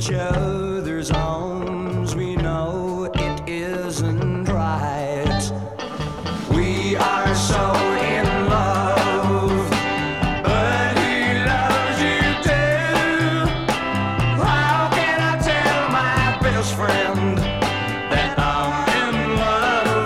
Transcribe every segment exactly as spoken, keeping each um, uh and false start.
each other's arms, we know it isn't right. We are so in love, but he loves you too. How can I tell my best friend that I'm in love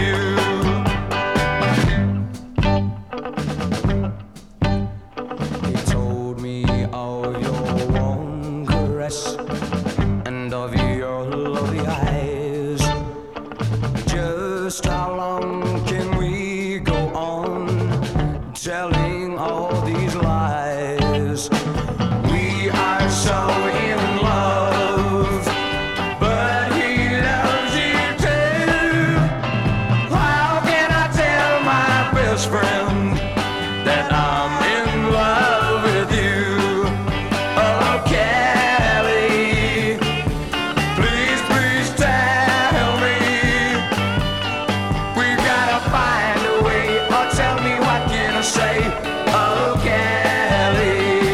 with you? He told me of your warm caress and of your lovely eyes. Just how long can we go on telling all these lies? We are so in love, but he loves you too. How can I tell my best friend that I'm in love with you? Oh, Kelly, please, please tell me. We've gotta find a way, or tell me what can I say? Oh, Kelly.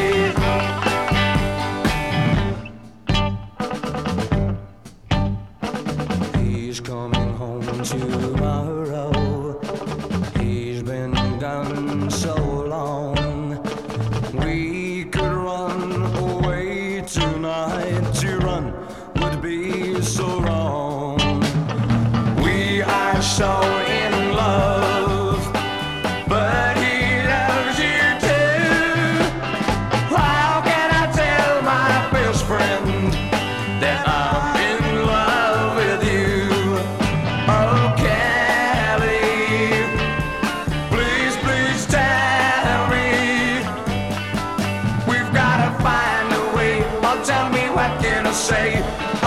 He's coming home tomorrow. He's been gone so long. We could run away tonight. To run would be so wrong. We are so in love, but he loves you too. How can I tell my best friend that I'm in love with you? Oh, Kelly, please, please tell me. We've gotta find a way, or tell me what can I say?